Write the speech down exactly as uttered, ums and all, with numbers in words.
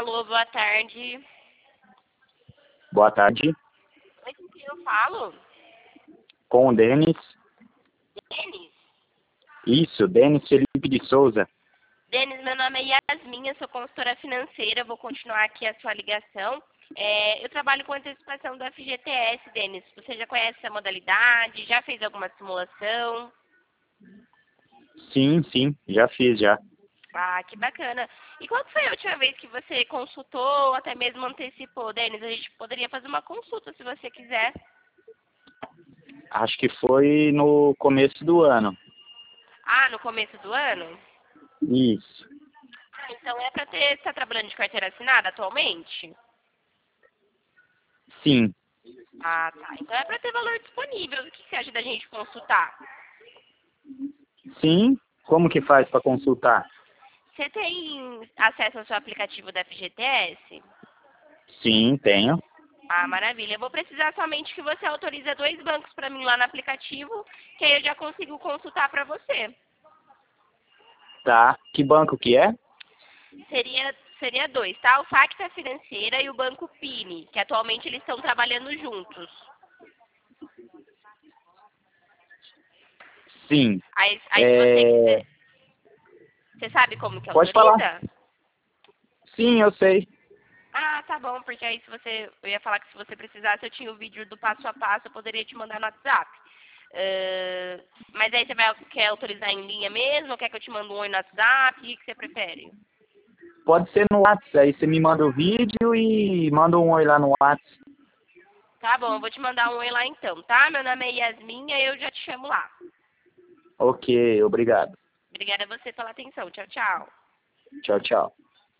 Alô, boa tarde. Boa tarde. Oi, com quem eu falo? Com o Denis. Denis? Isso, Denis Felipe de Souza. Denis, meu nome é Yasmin, eu sou consultora financeira, vou continuar aqui a sua ligação. É, eu trabalho com antecipação do F G T S, Denis. Você já conhece essa modalidade? Já fez alguma simulação? Sim, sim, já fiz já. Ah, que bacana. E qual foi a última vez que você consultou ou até mesmo antecipou, Denis? A gente poderia fazer uma consulta se você quiser. Acho que foi no começo do ano. Ah, no começo do ano? Isso. Ah, então é para ter, está trabalhando de carteira assinada atualmente? Sim. Ah, tá. Então é para ter valor disponível. O que você acha da gente consultar? Sim? Como que faz para consultar? Você tem acesso ao seu aplicativo da F G T S? Sim, tenho. Ah, maravilha. Eu vou precisar somente que você autorize dois bancos para mim lá no aplicativo, que aí eu já consigo consultar para você. Tá. Que banco que é? Seria, seria dois, tá? O Facta Financeira e o Banco Pini, que atualmente eles estão trabalhando juntos. Sim. Aí, aí se você É... quiser... Você sabe como que Pode falar. autoriza? Sim, eu sei. Ah, tá bom, porque aí se você... Eu ia falar que se você precisasse, eu tinha o vídeo do passo a passo, eu poderia te mandar no WhatsApp. Uh, mas aí você vai, quer autorizar em linha mesmo, ou quer que eu te mande um oi no WhatsApp? O que você prefere? Pode ser no WhatsApp. Aí você me manda o vídeo e manda um oi lá no WhatsApp. Tá bom, eu vou te mandar um oi lá então, tá? Meu nome é Yasmin, aí eu já te chamo lá. Ok, obrigado. Obrigada a você pela atenção. Tchau, tchau. Tchau, tchau.